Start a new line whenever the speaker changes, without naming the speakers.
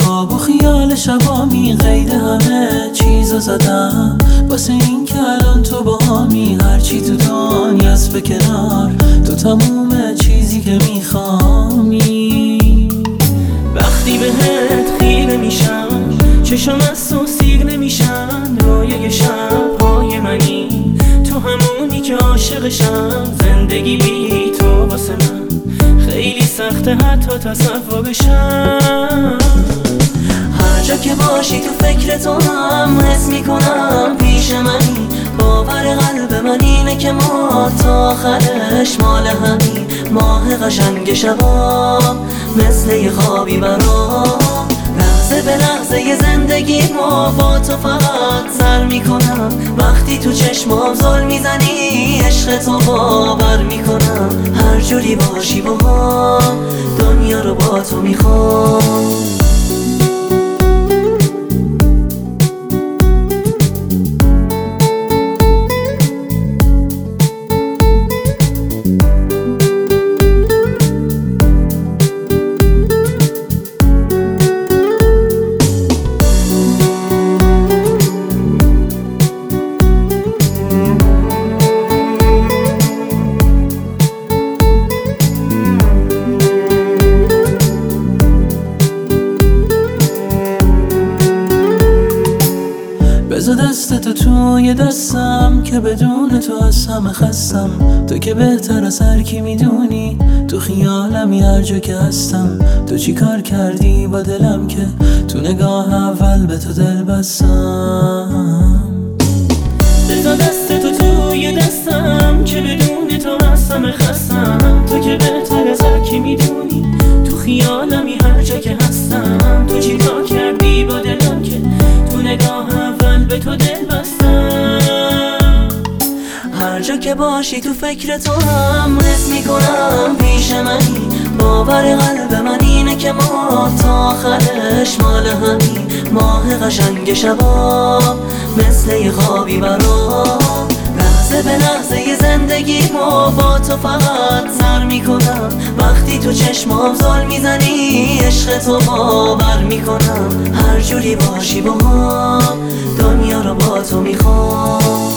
خواب و خیال شبامی قید همه چیزو زدم واسه این که الان تو با همی هرچی تو دنیاست به کنار تو تموم چیزی که میخوامی.
وقتی بهت خیره میشم چشم از تو سیر نمیشن، رویای شبهای منی تو همونی که عاشقشم. زندگی بی تو واسه من خیلی سخته حتی تصورشم.
هر جا که باشی تو فکر تو هم حس میکنم پیش منی. باور قلب من اینه که ما تا آخرش مال همین. ماه قشنگ شبا مثل یه خوابی برام، لحظه به لحظه ی زندگی ما با تو فقط سر میکنم. وقتی تو چشمام زل میزنی عشق تو باور میکنم. هر جوری باشی با هم دنیا رو با تو میخوام.
بذار دستتو توی دستم که بدون تو از همه خستم. تو که بهتر از هر کی میدونی تو خیالمی هر جا که هستم. تو چی کار کردی با دلم که تو نگاه اول به تو دل بستم.
بذار دستتو توی دستم که بدون تو از همه خستم. تو که بهتر از هر کی میدونی تو خیالمی هر جا که هستم. تو چی کار کردی با دلم که تو نگاه اول به تو دل بستم.
هر جا که باشی تو فکر تو هم حس میکنم پیش منی. باور قلب من اینه که ما تا آخرش مال همین. ماه قشنگ شبا مثل یه خوابی برام، لحظه به لحظه ی زندگی ما با تو فقط سر میکنم. وقتی تو چشمام زل میزنی عشق تو باور میکنم. هر جوری باشی با هم دنیا رو با تو میخوام.